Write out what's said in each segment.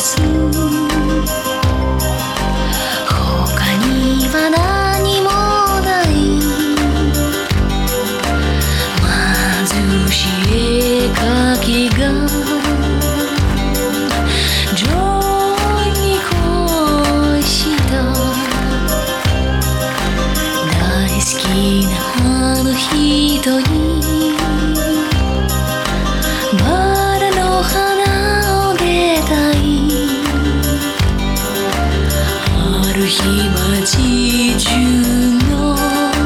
す。他には何もない貧しい絵描きがジョイに恋した大好きなあの人にバラの花をげたい。ある日街中の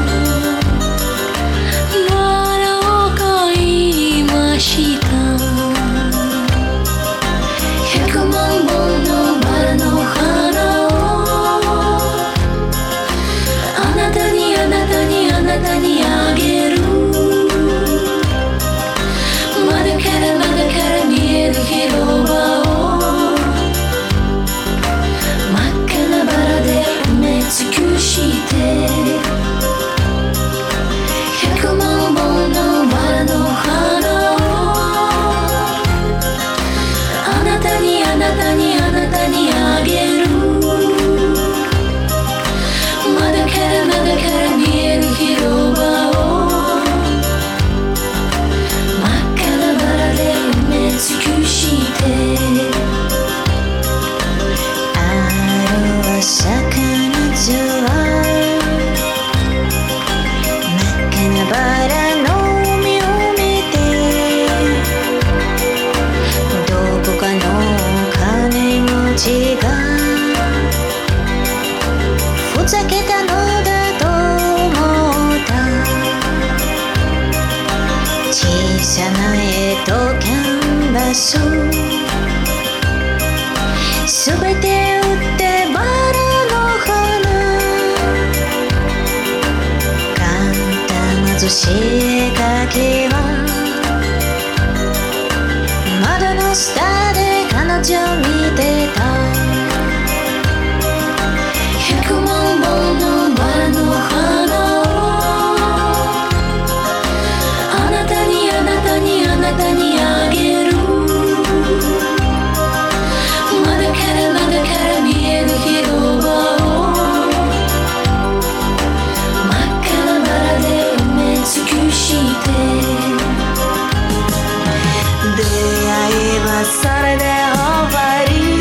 バラを買いました。100万本のバラの花をあなたにあなたにあなたにあげる。窓から見える広場を真っ赤なバラで埋め尽くして100万本のバラの花をあなたにあなたにあなたにあげる。窓から見える広場を真っ赤なバラで埋め尽くしてある朝彼女は真っ赤なバラの海を見てどこかの金持ちがふざけたのだと思った。小さな絵とキャンバスすべて売ってバラの花簡単貧しい絵描きは窓の下で彼女見てた。100万本のバラの花をあなたにあなたにあなたにあげる。窓から見える広場を真っ赤なバラで埋め尽くして出会いはそれで終わり。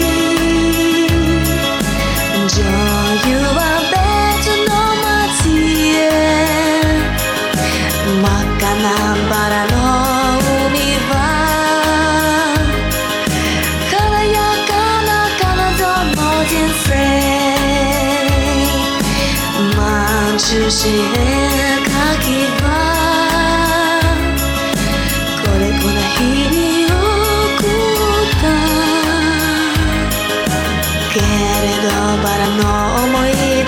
女優は別の街へ真っ赤なバラの海は軽やかな彼女の人生貧しい絵描きはこれこな日々を送ったけれどバラの思い